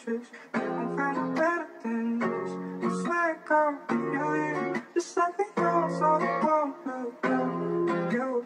chase. You won't find it better than this. Just let go, you're here. Just like the girls all the world will you.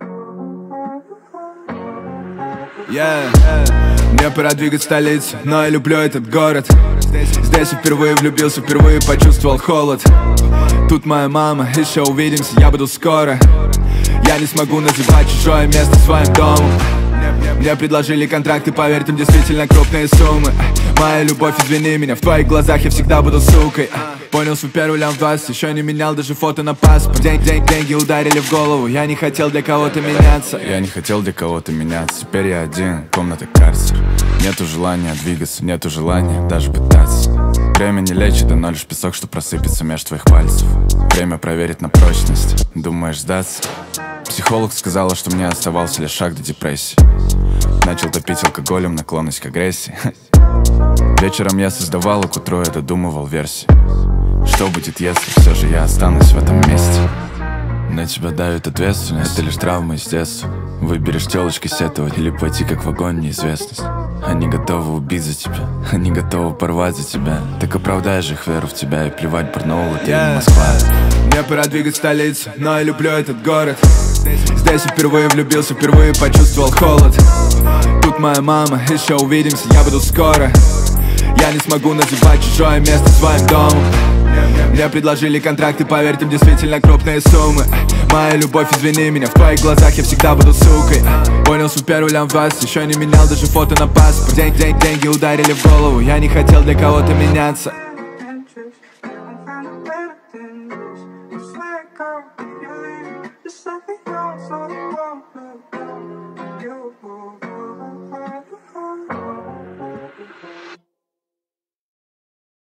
Yeah. Мне пора двигать столицу, но я люблю этот город. Здесь я впервые влюбился, впервые почувствовал холод. Тут моя мама, еще увидимся, я буду скоро. Я не смогу называть чужое место своим домом. Мне предложили контракты, поверь, там действительно крупные суммы. Моя любовь, извини меня, в твоих глазах я всегда буду сукой. Понял свой первый лям в 20, еще не менял даже фото на паспорт. Деньги ударили в голову, я не хотел для кого-то меняться. Я не хотел для кого-то меняться, теперь я один, комната карцер. Нету желания двигаться, нету желания даже пытаться. Время не лечит, но лишь песок, что просыпется меж твоих пальцев. Время проверить на прочность, думаешь сдаться? Психолог сказала, что мне оставался лишь шаг до депрессии. Начал топить алкоголем, наклонность к агрессии. Вечером я создавал, а к утру я додумывал версии. Что будет, если все же я останусь в этом месте? На тебя давит ответственность, это лишь травма из детства. Выберешь телочкой сетовать или пойти как в огонь неизвестность. Они готовы убить за тебя, они готовы порвать за тебя. Так оправдаешь их веру в тебя и плевать, Барнаул, это не Москва. Мне пора двигать столицу, но я люблю этот город. Здесь я впервые влюбился, впервые почувствовал холод. Тут моя мама, еще увидимся, я буду скоро. Я не смогу называть чужое место своим домом. Мне предложили контракты, поверь, там действительно крупные суммы. Моя любовь, извини меня, в твоих глазах я всегда буду сукой. Понял свой первый лям в 20, еще не менял даже фото на паспорт. Деньги ударили в голову, я не хотел для кого-то меняться.